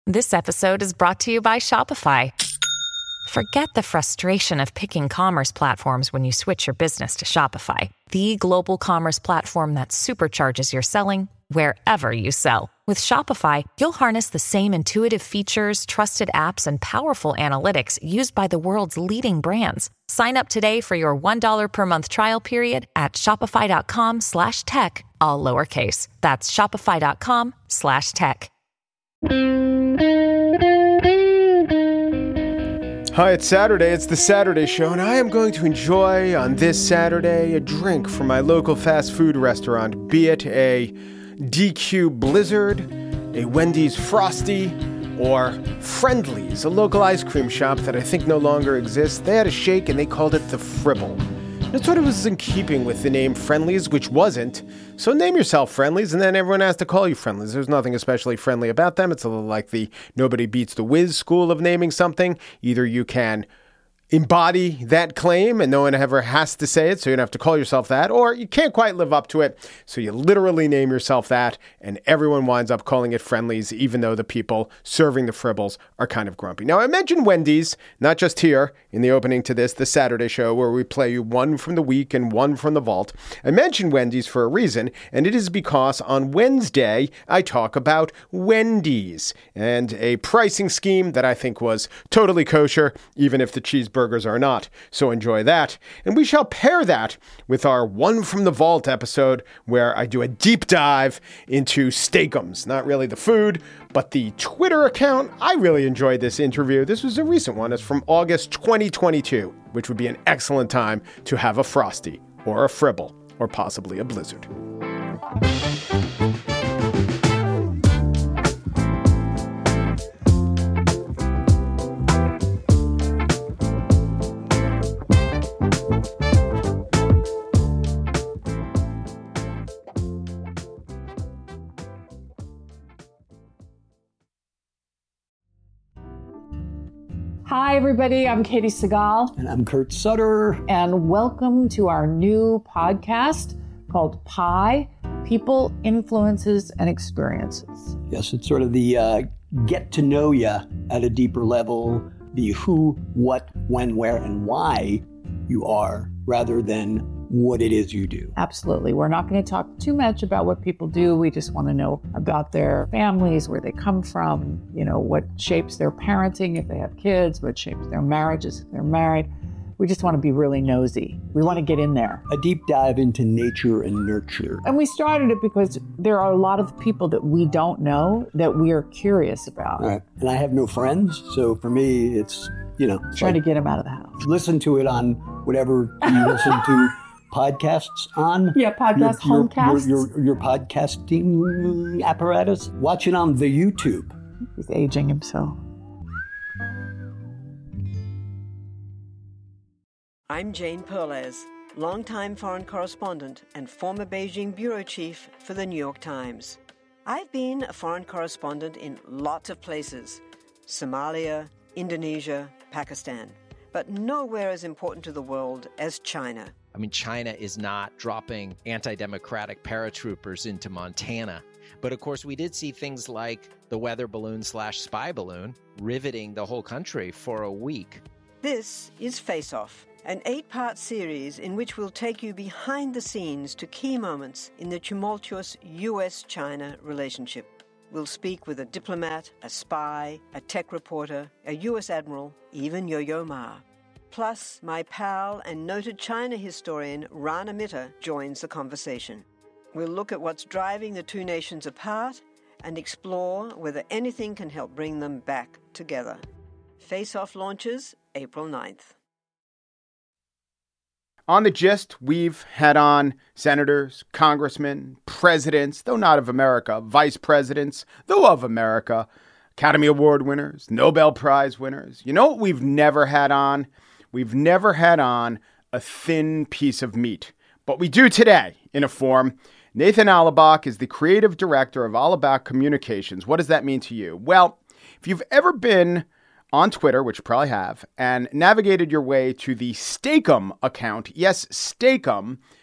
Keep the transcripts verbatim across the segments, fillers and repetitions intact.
This episode is brought to you by Shopify. Forget the frustration of picking commerce platforms when you switch your business to Shopify, the global commerce platform that supercharges your selling wherever you sell. With Shopify, you'll harness the same intuitive features, trusted apps, and powerful analytics used by the world's leading brands. Sign up today for your one dollar per month trial period at shopify.com slash tech, all lowercase. That's shopify.com slash tech. Hi, it's Saturday. It's the Saturday Show, and I am going to enjoy on this Saturday a drink from my local fast food restaurant, be it a D Q Blizzard, a Wendy's Frosty, or Friendly's, a local ice cream shop that I think no longer exists. They had a shake and they called it the Fribble. I thought it was in keeping with the name Friendly's, which wasn't. So name yourself Friendly's, and then everyone has to call you Friendly's. There's nothing especially friendly about them. It's a little like the nobody beats the whiz school of naming something. Either you can embody that claim and no one ever has to say it, so you don't have to call yourself that, or you can't quite live up to it, so you literally name yourself that, and everyone winds up calling it Friendly's, even though the people serving the Fribbles are kind of grumpy. Now, I mentioned Wendy's, not just here in the opening to this, the Saturday Show, where we play you one from the week and one from the vault. I mentioned Wendy's for a reason, and it is because on Wednesday, I talk about Wendy's, and a pricing scheme that I think was totally kosher, even if the cheeseburger burgers are not. So enjoy that. And we shall pair that with our One from the Vault episode, where I do a deep dive into Steakums. Not really the food, but the Twitter account. I really enjoyed this interview. This was a recent one. It's from August twenty twenty-two, which would be an excellent time to have a Frosty or a Fribble or possibly a Blizzard. Hi, everybody. I'm Katie Segal. And I'm Kurt Sutter. And welcome to our new podcast called Pi, People, Influences, and Experiences. Yes, it's sort of the uh, get to know you at a deeper level, the who, what, when, where, and why you are, rather than what it is you do. Absolutely. We're not going to talk too much about what people do. We just want to know about their families, where they come from, you know, what shapes their parenting if they have kids, what shapes their marriages if they're married. We just want to be really nosy. We want to get in there. A deep dive into nature and nurture. And we started it because there are a lot of people that we don't know that we are curious about. Right. And I have no friends, so for me, it's, you know. Trying like, to get them out of the house. Listen to it on whatever you listen to podcasts on. Yeah, podcast, your, homecasts. Your, your, your podcasting apparatus. Watch it on the YouTube. He's aging himself. I'm Jane Perlez, longtime foreign correspondent and former Beijing bureau chief for the New York Times. I've been a foreign correspondent in lots of places: Somalia, Indonesia, Pakistan, but nowhere as important to the world as China. I mean, China is not dropping anti-democratic paratroopers into Montana. But of course, we did see things like the weather balloon slash spy balloon riveting the whole country for a week. This is Face Off, an eight-part series in which we'll take you behind the scenes to key moments in the tumultuous U S China relationship. We'll speak with a diplomat, a spy, a tech reporter, a U S admiral, even Yo-Yo Ma. Plus, my pal and noted China historian Rana Mitter joins the conversation. We'll look at what's driving the two nations apart and explore whether anything can help bring them back together. Face Off launches April ninth. On The Gist, we've had on senators, congressmen, presidents, though not of America, vice presidents, though of America, Academy Award winners, Nobel Prize winners. You know what we've never had on? We've never had on a thin piece of meat, but we do today in a form. Nathan Alabak is the creative director of Alabak Communications. What does that mean to you? Well, if you've ever been on Twitter, which you probably have, and navigated your way to the Steakum account, yes, Steakum,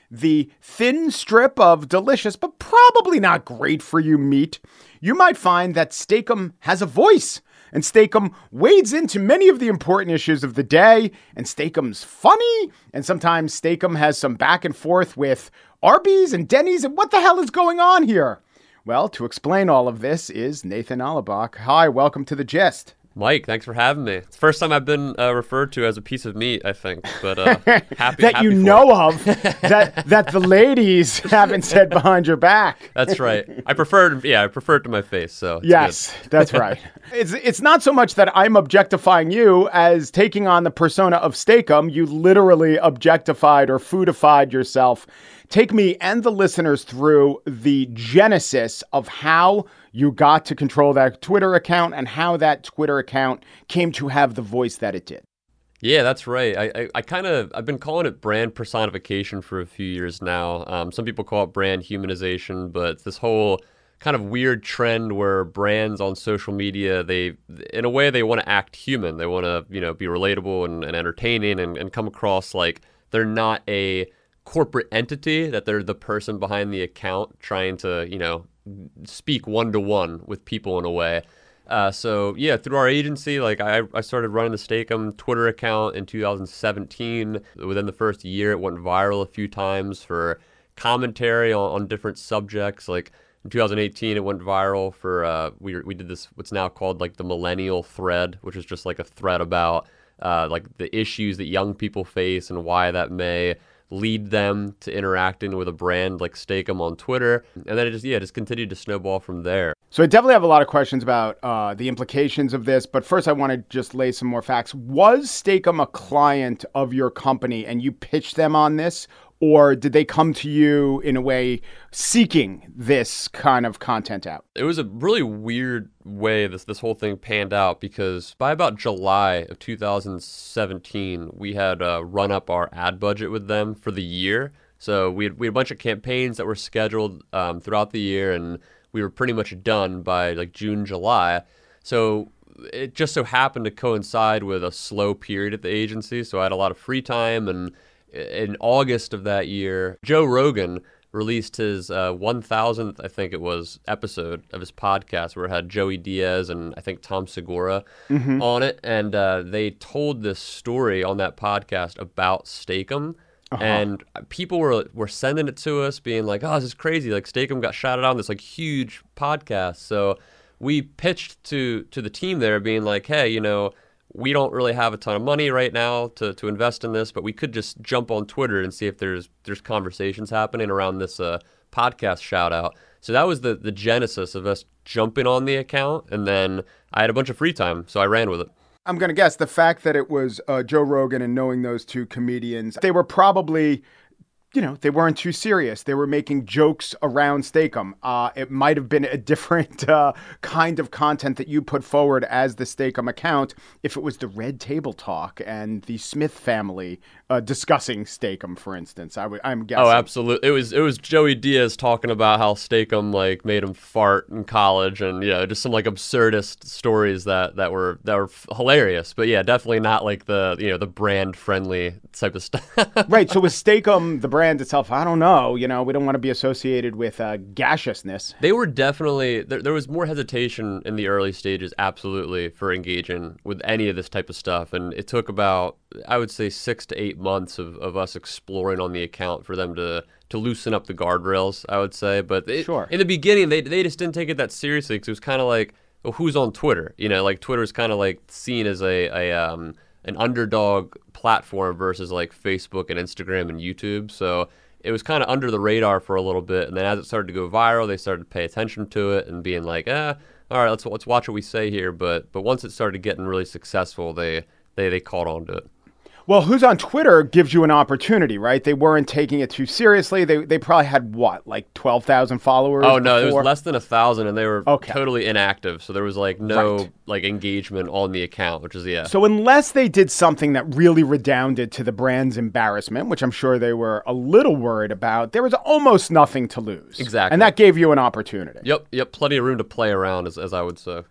the thin strip of delicious but probably not great for you meat, you might find that Steak-umm has a voice. And Steak-umm wades into many of the important issues of the day. And Steak-umm's funny. And sometimes Steak-umm has some back and forth with Arby's and Denny's. And what the hell is going on here? Well, to explain all of this is Nathan Alabak. Hi, welcome to The Gist. Mike, thanks for having me. It's the first time I've been uh, referred to as a piece of meat, I think, but uh, happy that happy you for know it. of, that that the ladies haven't said behind your back. That's right. I prefer, yeah, I prefer it to my face. So it's yes, good. That's right. It's it's not so much that I'm objectifying you as taking on the persona of Steak-umm. You literally objectified or foodified yourself. Take me and the listeners through the genesis of how you got to control that Twitter account and how that Twitter account came to have the voice that it did. Yeah, that's right. I, I, I kind of, I've been calling it brand personification for a few years now. Um, some people call it brand humanization, but it's this whole kind of weird trend where brands on social media, they, in a way, they want to act human. They want to, you know, be relatable and, and entertaining and, and come across like they're not a corporate entity, that they're the person behind the account trying to, you know, speak one-to-one with people in a way. Uh, so, yeah, through our agency, like I, I started running the Steak-umm Twitter account in two thousand seventeen. Within the first year, it went viral a few times for commentary on, on different subjects. Like in two thousand eighteen, it went viral for, uh, we, we did this, what's now called like the millennial thread, which is just like a thread about uh, like the issues that young people face and why that may lead them to interacting with a brand like Steak-umm on Twitter. And then it just, yeah, just continued to snowball from there. So I definitely have a lot of questions about uh, the implications of this. But first, I want to just lay some more facts. Was Steak-umm a client of your company and you pitched them on this? Or did they come to you in a way seeking this kind of content out? It was a really weird way this this whole thing panned out, because by about July of two thousand seventeen, we had uh, run up our ad budget with them for the year. So we had, we had a bunch of campaigns that were scheduled um, throughout the year, and we were pretty much done by like June, July. So it just so happened to coincide with a slow period at the agency. So I had a lot of free time, and in August of that year, Joe Rogan released his uh, one thousandth, I think it was, episode of his podcast, where it had Joey Diaz and I think Tom Segura mm-hmm. on it. And uh, they told this story on that podcast about Steak-umm. Uh-huh. And people were were sending it to us being like, oh, this is crazy. Like Steak-umm got shouted out on this like huge podcast. So we pitched to to the team there being like, hey, you know, we don't really have a ton of money right now to, to invest in this, but we could just jump on Twitter and see if there's there's conversations happening around this uh, podcast shout out. So that was the, the genesis of us jumping on the account. And then I had a bunch of free time, so I ran with it. I'm going to guess the fact that it was uh, Joe Rogan and knowing those two comedians, they were probably, you know, they weren't too serious. They were making jokes around Steak-umm. Uh, it might have been a different uh, kind of content that you put forward as the Steak-umm account if it was the Red Table Talk and the Smith family uh, discussing Steak-umm, for instance. I w- I'm guessing. Oh, absolutely. It was it was Joey Diaz talking about how Steak-umm like made him fart in college, and you know, just some like absurdist stories that, that were that were f- hilarious. But yeah, definitely not like the you know the brand friendly type of stuff. Right. So was Steak-umm the brand itself? I don't know. You know, we don't want to be associated with uh, gaseousness. They were definitely there. There was more hesitation in the early stages, absolutely, for engaging with any of this type of stuff, and it took about, I would say, six to eight months of, of us exploring on the account for them to to loosen up the guardrails, I would say. But it, sure. in the beginning, they they just didn't take it that seriously, because it was kind of like, well, who's on Twitter? You know, like Twitter is kind of like seen as a a um an underdog platform versus like Facebook and Instagram and YouTube. So it was kind of under the radar for a little bit, and then as it started to go viral, they started to pay attention to it and being like, eh, all right, let's let's watch what we say here. But but once it started getting really successful, they they they caught on to it. Well, who's on Twitter gives you an opportunity, right? They weren't taking it too seriously. They they probably had, what, like twelve thousand followers? Oh, no, before? it was less than one thousand, and they were okay. totally inactive. So there was, like, no, right. like, engagement on the account, which is, yeah. So unless they did something that really redounded to the brand's embarrassment, which I'm sure they were a little worried about, there was almost nothing to lose. Exactly. And that gave you an opportunity. Yep, yep, plenty of room to play around, as, as I would say.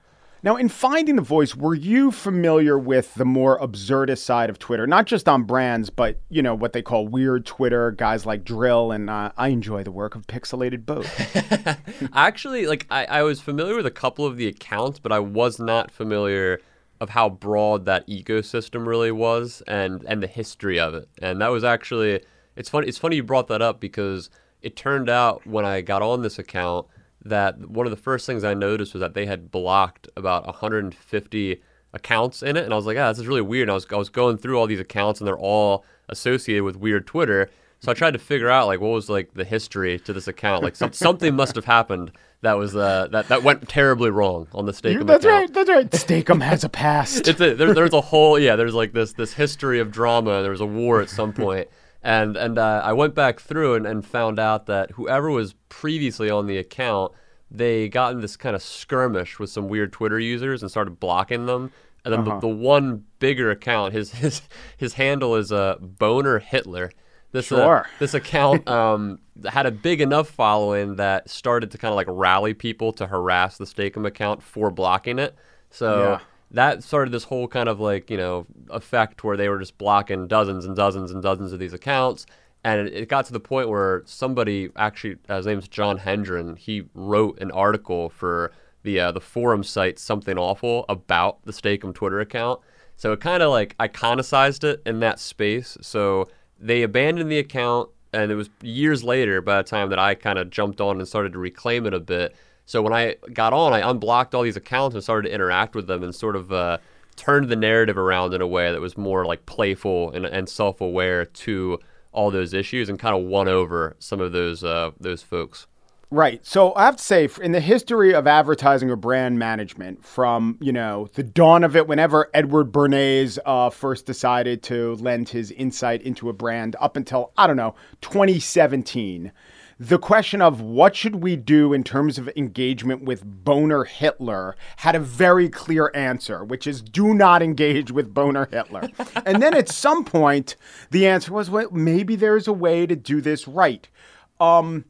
Now, in finding the voice, were you familiar with the more absurdist side of Twitter? Not just on brands, but, you know, what they call weird Twitter, guys like Drill, and uh, I enjoy the work of Pixelated Boat. Actually, like, I, I was familiar with a couple of the accounts, but I was not familiar of how broad that ecosystem really was and, and the history of it. And that was actually, it's funny, it's funny you brought that up because it turned out when I got on this account that one of the first things I noticed was that they had blocked about one hundred fifty accounts in it. And I was like, ah, this is really weird. And I was, I was going through all these accounts and they're all associated with weird Twitter. So I tried to figure out like what was like the history to this account. Like some, something must have happened that was uh, that, that went terribly wrong on the Steakum That's account. right. That's right. Steakum has a past. It's a, there, there's a whole, yeah, there's like this this history of drama. There was a war at some point. And and uh, I went back through and, and found out that whoever was previously on the account, they got in this kind of skirmish with some weird Twitter users and started blocking them. And then uh-huh. the, the one bigger account, his his his handle is uh, Boner Hitler. This sure. uh, this account um, had a big enough following that started to kind of like rally people to harass the Steakum account for blocking it. So. Yeah. That started this whole kind of like, you know, effect where they were just blocking dozens and dozens and dozens of these accounts. And it, it got to the point where somebody actually, uh, his name's John Hendren, he wrote an article for the uh, the forum site Something Awful about the Steakum Twitter account. So it kind of like iconicized it in that space. So they abandoned the account, and it was years later by the time that I kind of jumped on and started to reclaim it a bit. So when I got on, I unblocked all these accounts and started to interact with them and sort of uh, turned the narrative around in a way that was more like playful and, and self-aware to all those issues and kind of won over some of those uh, those folks. Right. So I have to say, in the history of advertising or brand management, from, you know, the dawn of it, whenever Edward Bernays uh, first decided to lend his insight into a brand up until, I don't know, twenty seventeen, the question of what should we do in terms of engagement with Boner Hitler had a very clear answer, which is do not engage with Boner Hitler. And then at some point, the answer was, well, maybe there's a way to do this right. Um,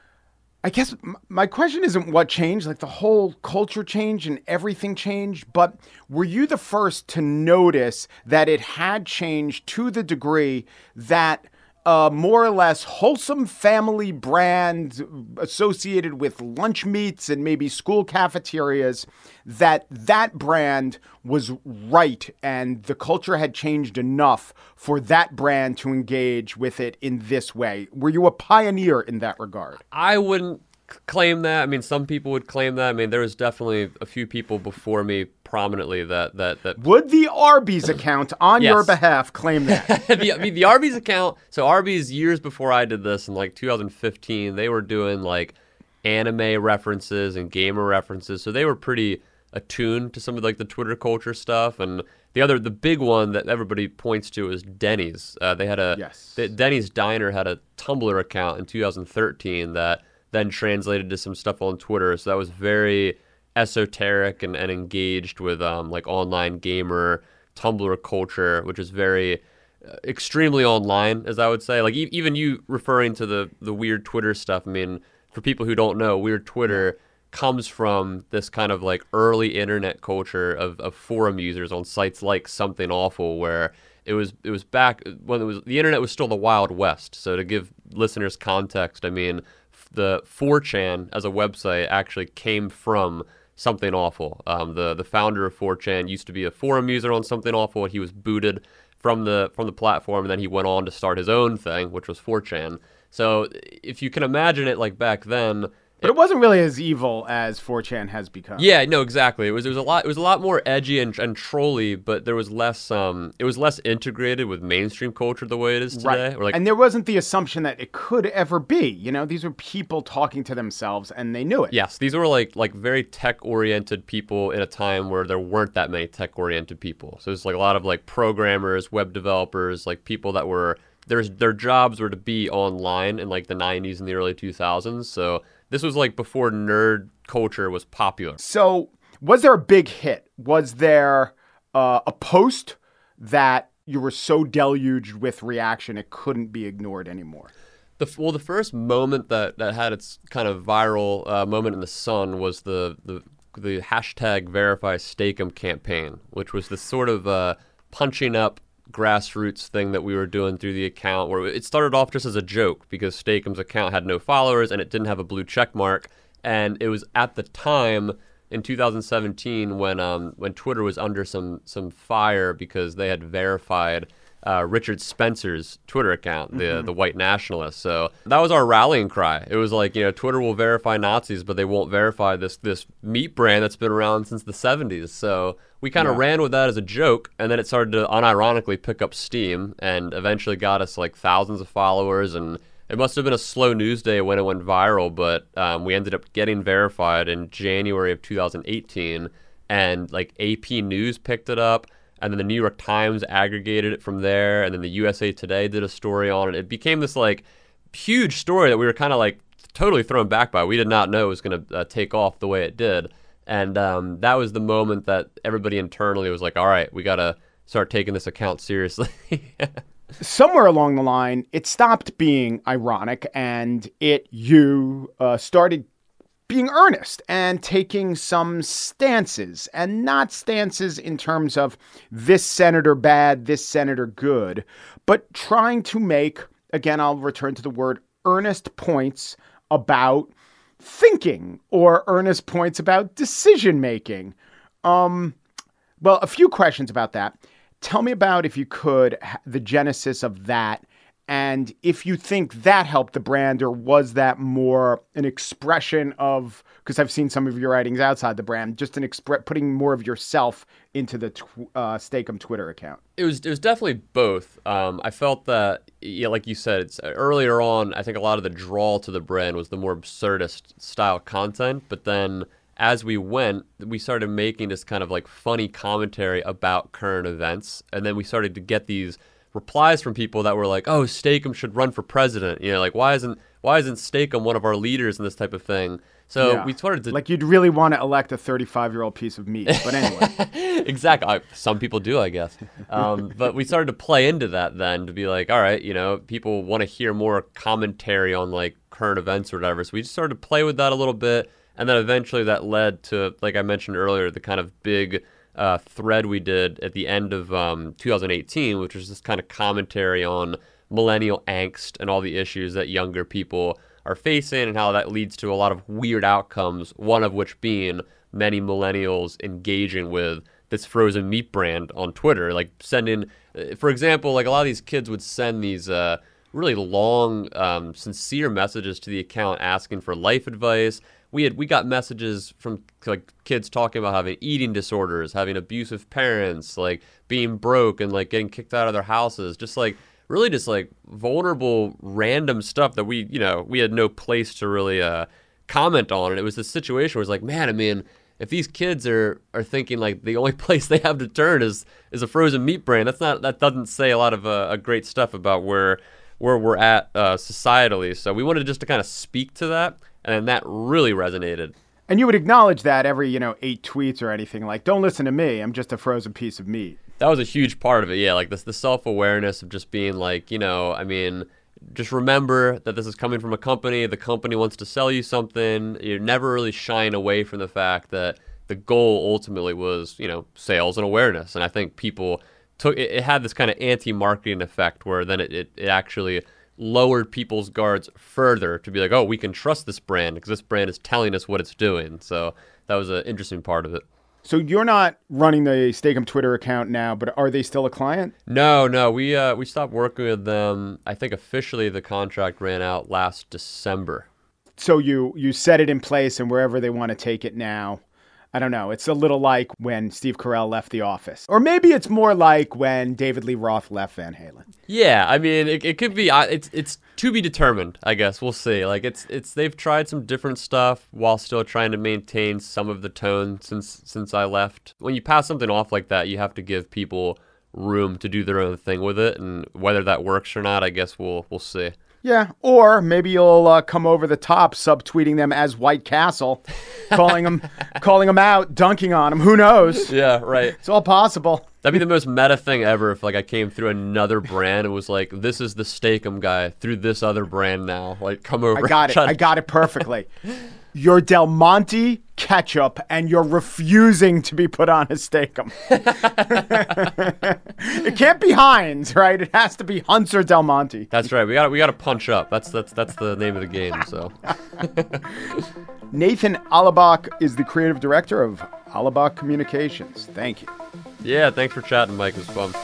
I guess m- my question isn't what changed, like the whole culture changed and everything changed, but were you the first to notice that it had changed to the degree that a more or less wholesome family brand associated with lunch meats and maybe school cafeterias, that that brand was right and the culture had changed enough for that brand to engage with it in this way? Were you a pioneer in that regard? I wouldn't claim that. I mean, some people would claim that. I mean, there was definitely a few people before me prominently that that that would the Arby's account on yes. your behalf claim that? the, I mean, the Arby's account. So Arby's, years before I did this in like two thousand fifteen, they were doing like anime references and gamer references. So they were pretty attuned to some of like the Twitter culture stuff. And the other, the big one that everybody points to is Denny's. Uh, they had a yes. the, Denny's Diner had a Tumblr account in two thousand thirteen that then translated to some stuff on Twitter. So that was very esoteric and, and engaged with um, like online gamer Tumblr culture, which is very uh, extremely online, as I would say. Like e- even you referring to the the weird Twitter stuff. I mean, for people who don't know, weird Twitter comes from this kind of like early internet culture of, of forum users on sites like Something Awful, where it was it was back when it was the internet was still the Wild West. So to give listeners context, I mean, the four chan as a website actually came from Something Awful. Um, the the founder of four chan used to be a forum user on Something Awful, and he was booted from the from the platform, and then he went on to start his own thing, which was four chan. So if you can imagine it like back then. But it wasn't really as evil as four chan has become. Yeah, no, exactly. It was it was a lot it was a lot more edgy and, and trolly, but there was less um it was less integrated with mainstream culture the way it is today. Right. Or like, and there wasn't the assumption that it could ever be. You know, these were people talking to themselves and they knew it. Yes, these were like like very tech oriented people in a time where there weren't that many tech oriented people. So it's like a lot of like programmers, web developers, like people that were there's their jobs were to be online in like the nineties and the early two thousands. So this was like before nerd culture was popular. So was there a big hit? Was there uh, a post that you were so deluged with reaction it couldn't be ignored anymore? The, well, the first moment that, that had its kind of viral uh, moment in the sun was the, the the hashtag Verify Steak-umm campaign, which was this sort of uh, punching up grassroots thing that we were doing through the account, where it started off just as a joke because Steak-umm's account had no followers and it didn't have a blue check mark. And it was at the time in two thousand seventeen when um, when Twitter was under some some fire because they had verified Uh, Richard Spencer's Twitter account, the mm-hmm. the white nationalist. So that was our rallying cry. It was like, you know, Twitter will verify Nazis, but they won't verify this this meat brand that's been around since the seventies. So we kind of yeah. ran with that as a joke, and then it started to unironically pick up steam and eventually got us like thousands of followers. And it must have been a slow news day when it went viral, but um, we ended up getting verified in January of two thousand eighteen, and like A P News picked it up. And then the New York Times aggregated it from there. And then the U S A Today did a story on it. It became this like huge story that we were kind of like totally thrown back by. We did not know it was going to uh, take off the way it did. And um, that was the moment that everybody internally was like, all right, we got to start taking this account seriously. Somewhere along the line, it stopped being ironic and it you uh, started being earnest and taking some stances, and not stances in terms of this senator bad, this senator good, but trying to make, again, I'll return to the word earnest points about thinking or earnest points about decision making. Um, well, a few questions about that. Tell me about, if you could, the genesis of that. And if you think that helped the brand, or was that more an expression of, because I've seen some of your writings outside the brand, just an expre- putting more of yourself into the tw- uh, Steak-umm Twitter account? It was it was definitely both. Um, I felt that, yeah, like you said, it's, earlier on, I think a lot of the draw to the brand was the more absurdist style content. But then as we went, we started making this kind of like funny commentary about current events. And then we started to get these replies from people that were like, oh, Steak-umm should run for president. You know, like, why isn't why isn't Steak-umm one of our leaders in this type of thing? So yeah. we started to... Like, you'd really want to elect a thirty-five-year-old piece of meat. But anyway. Exactly. I, some people do, I guess. Um, but we started to play into that then, to be like, all right, you know, people want to hear more commentary on, like, current events or whatever. So we just started to play with that a little bit. And then eventually that led to, like I mentioned earlier, the kind of big... Uh, thread we did at the end of um, two thousand eighteen, which was this kind of commentary on millennial angst and all the issues that younger people are facing and how that leads to a lot of weird outcomes, one of which being many millennials engaging with this frozen meat brand on Twitter, like sending, for example, like a lot of these kids would send these uh, really long, um, sincere messages to the account asking for life advice. We had we got messages from like kids talking about having eating disorders, having abusive parents, like being broke and like getting kicked out of their houses, just like really just like vulnerable, random stuff that we, you know, we had no place to really uh, comment on. And it was this situation where it's like, man, I mean, if these kids are are thinking like the only place they have to turn is is a frozen meat brand, that's not that doesn't say a lot of uh, great stuff about where where we're at uh, societally. So we wanted just to kind of speak to that. And that really resonated. And you would acknowledge that every, you know, eight tweets or anything, like, don't listen to me, I'm just a frozen piece of meat. That was a huge part of it, yeah. Like this, the self-awareness of just being like, you know, I mean, just remember that this is coming from a company. The company wants to sell you something. You're never really shying away from the fact that the goal ultimately was, you know, sales and awareness. And I think people took, it, it had this kind of anti-marketing effect where then it, it, it actually lowered people's guards further to be like, oh, we can trust this brand because this brand is telling us what it's doing. So that was an interesting part of it. So you're not running the Steak-umm Twitter account now, but are they still a client? No, no. We uh, we stopped working with them. I think officially the contract ran out last December. So you you set it in place, and wherever they want to take it now, I don't know. It's a little like when Steve Carell left The Office. Or maybe it's more like when David Lee Roth left Van Halen. Yeah, I mean, it, it could be. It's it's to be determined, I guess. We'll see. Like, it's it's they've tried some different stuff while still trying to maintain some of the tone since since I left. When you pass something off like that, you have to give people room to do their own thing with it. And whether that works or not, I guess we'll we'll see. Yeah, or maybe you'll uh, come over the top, subtweeting them as White Castle, calling them, calling them out, dunking on them. Who knows? Yeah, right. It's all possible. That'd be the most meta thing ever if, like, I came through another brand and was like, "This is the Steak-umm guy through this other brand now." Like, come over. I got it. I got it perfectly. your Del Monte ketchup and you're refusing to be put on a steak-um. It can't be Heinz, right? It has to be Hunt's or Del Monte. That's right. We got we got to punch up. That's that's that's the name of the game. So, Nathan Alabak is the creative director of Alabak Communications. Thank you. Yeah, thanks for chatting, Mike. It was fun.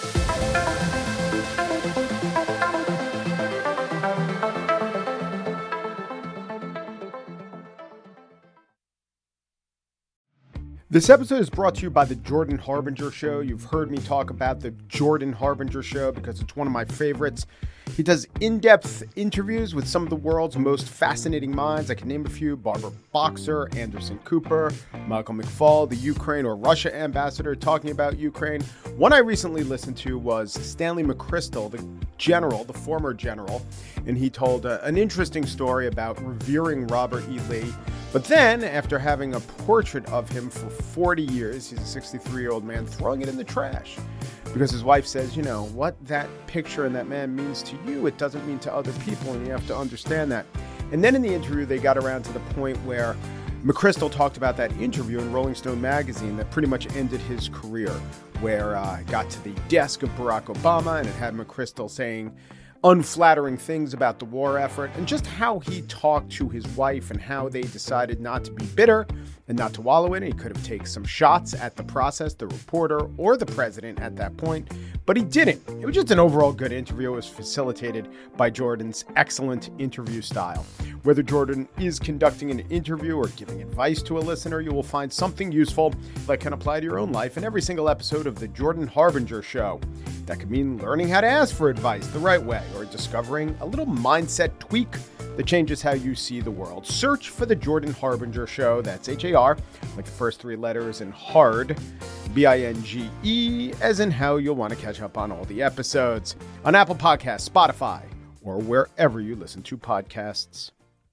This episode is brought to you by the Jordan Harbinger Show. You've heard me talk about the Jordan Harbinger Show because it's one of my favorites. He does in-depth interviews with some of the world's most fascinating minds. I can name a few: Barbara Boxer, Anderson Cooper, Michael McFaul, the Ukraine or Russia ambassador talking about Ukraine. One I recently listened to was Stanley McChrystal, the general, the former general, and he told uh, an interesting story about revering Robert E. Lee. But then, after having a portrait of him for forty years, he's a sixty-three-year-old man, throwing it in the trash. Because his wife says, you know, what that picture and that man means to you, it doesn't mean to other people, and you have to understand that. And then in the interview, they got around to the point where McChrystal talked about that interview in Rolling Stone magazine that pretty much ended his career, where uh, it got to the desk of Barack Obama, and it had McChrystal saying unflattering things about the war effort, and just how he talked to his wife and how they decided not to be bitter and not to wallow in it. He could have taken some shots at the process, the reporter, or the president at that point, but he didn't. It was just an overall good interview. It was facilitated by Jordan's excellent interview style. Whether Jordan is conducting an interview or giving advice to a listener, you will find something useful that can apply to your own life in every single episode of the Jordan Harbinger Show. That could mean learning how to ask for advice the right way, or discovering a little mindset tweak that changes how you see the world. Search for the Jordan Harbinger Show. That's H A R, like the first three letters, and hard, B I N G E, as in how you'll want to catch up on all the episodes on Apple Podcasts, Spotify, or wherever you listen to podcasts.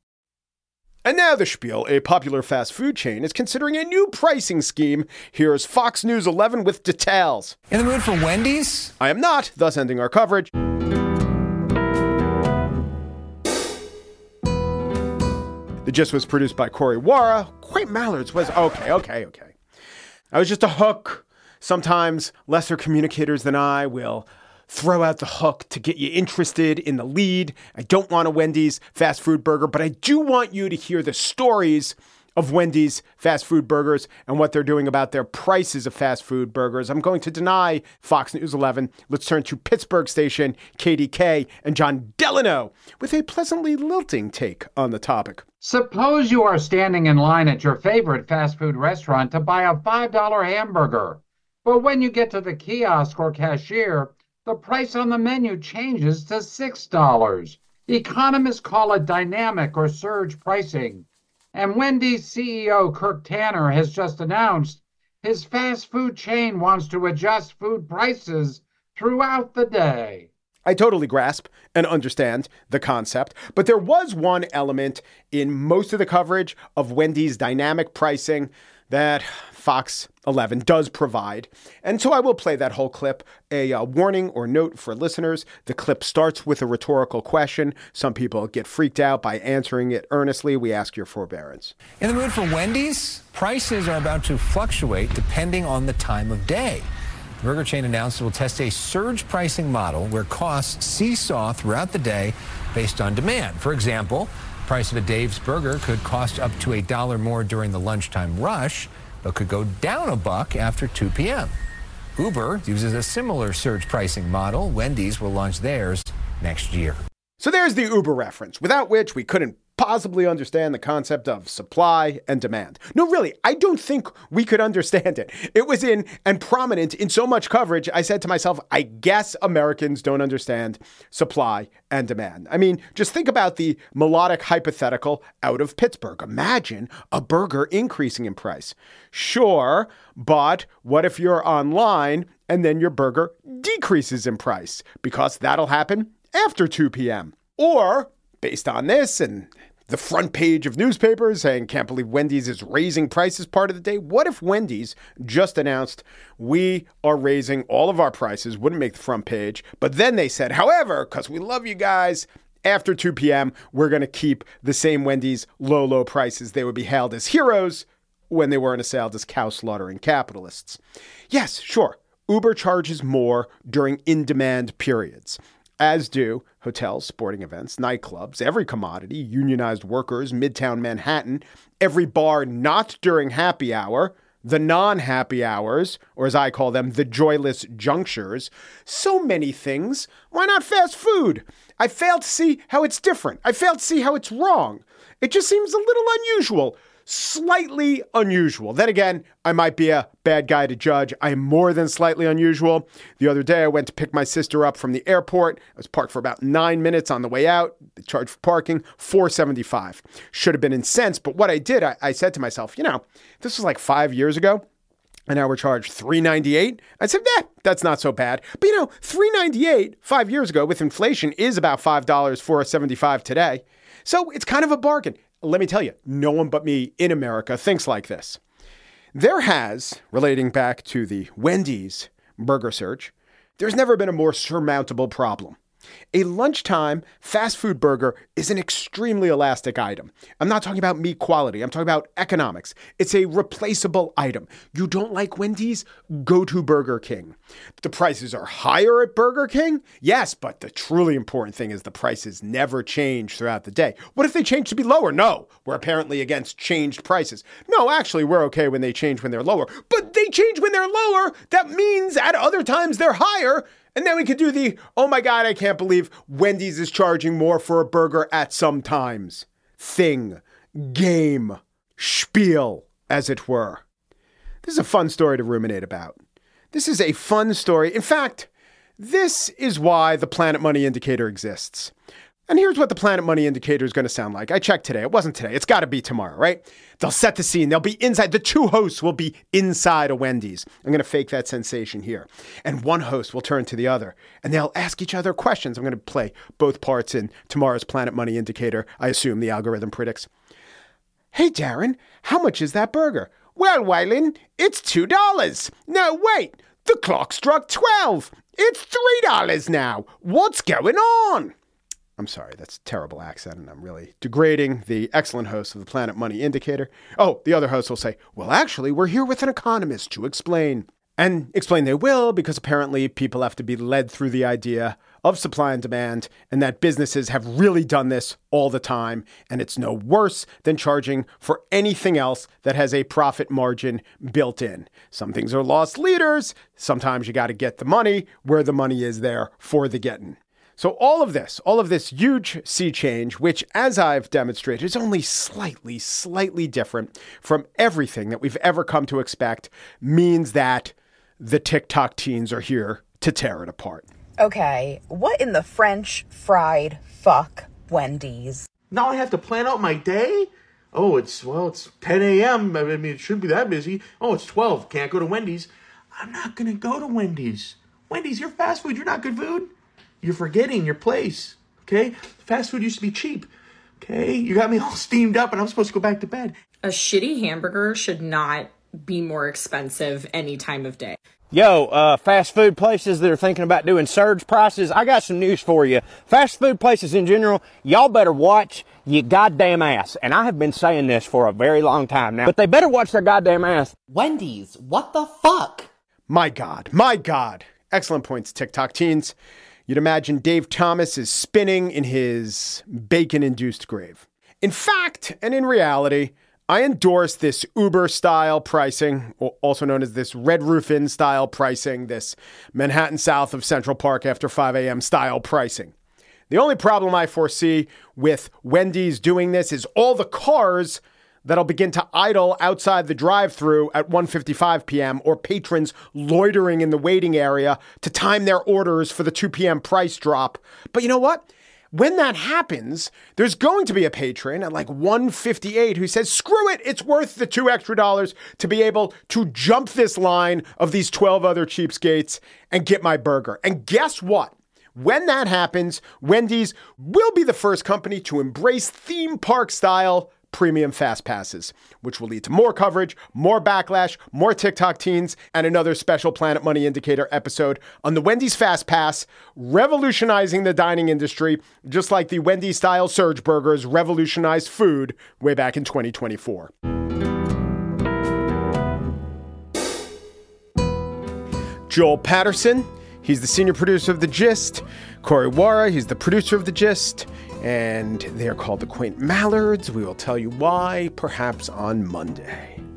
And now the spiel. A popular fast food chain is considering a new pricing scheme. Here's Fox News eleven with details. In the mood for Wendy's? I am not, thus ending our coverage. The Gist was produced by Corey Wara. Quite Mallards was... Okay, okay, okay. I was just a hook. Sometimes lesser communicators than I will throw out the hook to get you interested in the lead. I don't want a Wendy's fast food burger, but I do want you to hear the stories of Wendy's fast food burgers and what they're doing about their prices of fast food burgers. I'm going to deny Fox News eleven. Let's turn to Pittsburgh station K D K and John Delano with a pleasantly lilting take on the topic. Suppose you are standing in line at your favorite fast food restaurant to buy a five dollar hamburger. But when you get to the kiosk or cashier, the price on the menu changes to six dollars. Economists call it dynamic or surge pricing. And Wendy's C E O Kirk Tanner has just announced his fast food chain wants to adjust food prices throughout the day. I totally grasp and understand the concept, but there was one element in most of the coverage of Wendy's dynamic pricing that Fox eleven does provide. And so I will play that whole clip. A uh, warning or note for listeners: the clip starts with a rhetorical question. Some people get freaked out by answering it earnestly. We ask your forbearance. In the mood for Wendy's? Prices are about to fluctuate depending on the time of day. The burger chain announced it will test a surge pricing model where costs seesaw throughout the day based on demand. For example, the price of a Dave's burger could cost up to a dollar more during the lunchtime rush, but could go down a buck after two p.m. Uber uses a similar surge pricing model. Wendy's will launch theirs next year. So there's the Uber reference, without which we couldn't possibly understand the concept of supply and demand. No, really, I don't think we could understand it. It was in and prominent in so much coverage, I said to myself, I guess Americans don't understand supply and demand. I mean, just think about the melodic hypothetical out of Pittsburgh. Imagine a burger increasing in price. Sure, but what if you're online and then your burger decreases in price? Because that'll happen after two p.m. Or, based on this and the front page of newspapers saying, can't believe Wendy's is raising prices part of the day. What if Wendy's just announced, we are raising all of our prices, wouldn't make the front page, but then they said, however, because we love you guys, After two p.m., we're going to keep the same Wendy's low, low prices. They would be hailed as heroes when they weren't assailed as cow-slaughtering capitalists. Yes, sure, Uber charges more during in-demand periods, as do hotels, sporting events, nightclubs, every commodity, unionized workers, Midtown Manhattan, every bar not during happy hour, the non-happy hours, or as I call them, the joyless junctures. So many things. Why not fast food? I fail to see how it's different. I fail to see how it's wrong. It just seems a little unusual. Slightly unusual. Then again, I might be a bad guy to judge. I am more than slightly unusual. The other day, I went to pick my sister up from the airport. I was parked for about nine minutes on the way out. The charge for parking, four dollars and seventy-five cents. Should have been incensed, but what I did, I, I said to myself, you know, this was like five years ago, and now we're charged three dollars and ninety-eight cents. I said, yeah, that's not so bad. But you know, three dollars and ninety-eight cents five years ago with inflation is about five dollars, four dollars and seventy-five cents today. So it's kind of a bargain. Let me tell you, no one but me in America thinks like this. There has, relating back to the Wendy's burger search, there's never been a more surmountable problem. A lunchtime fast food burger is an extremely elastic item. I'm not talking about meat quality. I'm talking about economics. It's a replaceable item. You don't like Wendy's? Go to Burger King. The prices are higher at Burger King? Yes, but the truly important thing is the prices never change throughout the day. What if they change to be lower? No, we're apparently against changed prices. No, actually, we're okay when they change when they're lower. But they change when they're lower. That means at other times they're higher. And then we could do the, oh my God, I can't believe Wendy's is charging more for a burger at some times. Thing, game, spiel, as it were. This is a fun story to ruminate about. This is a fun story. In fact, this is why the Planet Money Indicator exists. And here's what the Planet Money Indicator is going to sound like. I checked today. It wasn't today. It's got to be tomorrow, right? They'll set the scene. They'll be inside. The two hosts will be inside a Wendy's. I'm going to fake that sensation here. And one host will turn to the other, and they'll ask each other questions. I'm going to play both parts in tomorrow's Planet Money Indicator. I assume the algorithm predicts. Hey, Darren, how much is that burger? Well, Waylon, it's two dollars. No, wait. The clock struck twelve. It's three dollars now. What's going on? I'm sorry, that's a terrible accent, and I'm really degrading the excellent host of the Planet Money Indicator. Oh, the other host will say, well, actually, we're here with an economist to explain. And explain they will, because apparently people have to be led through the idea of supply and demand, and that businesses have really done this all the time, and it's no worse than charging for anything else that has a profit margin built in. Some things are lost leaders. Sometimes you got to get the money where the money is there for the getting. So all of this, all of this huge sea change, which, as I've demonstrated, is only slightly, slightly different from everything that we've ever come to expect, means that the TikTok teens are here to tear it apart. Okay, what in the French fried fuck Wendy's? Now I have to plan out my day? Oh, it's, well, it's ten a.m. I mean, it shouldn't be that busy. Oh, it's twelve. Can't go to Wendy's. I'm not going to go to Wendy's. Wendy's, you're fast food. You're not good food. You're forgetting your place, okay? Fast food used to be cheap, okay? You got me all steamed up and I'm supposed to go back to bed. A shitty hamburger should not be more expensive any time of day. Yo, uh, fast food places that are thinking about doing surge prices, I got some news for you. Fast food places in general, y'all better watch your goddamn ass. And I have been saying this for a very long time now, but they better watch their goddamn ass. Wendy's, what the fuck? My God, my God. Excellent points, TikTok teens. You'd imagine Dave Thomas is spinning in his bacon-induced grave. In fact, and in reality, I endorse this Uber-style pricing, also known as this Red Roof Inn-style pricing, this Manhattan south of Central Park after five a.m. style pricing. The only problem I foresee with Wendy's doing this is all the cars that'll begin to idle outside the drive-thru at one fifty-five p.m. or patrons loitering in the waiting area to time their orders for the two p.m. price drop. But you know what? When that happens, there's going to be a patron at like one fifty-eight who says, screw it, it's worth the two extra dollars to be able to jump this line of these twelve other cheapskates and get my burger. And guess what? When that happens, Wendy's will be the first company to embrace theme park style premium fast passes, which will lead to more coverage, more backlash, more TikTok teens, and another special Planet Money Indicator episode on the Wendy's Fast Pass, revolutionizing the dining industry, just like the Wendy's-style Surge Burgers revolutionized food way back in twenty twenty-four. Joel Patterson, he's the senior producer of The Gist. Corey Wara, he's the producer of The Gist. And they are called the Quaint Mallards. We will tell you why, perhaps on Monday.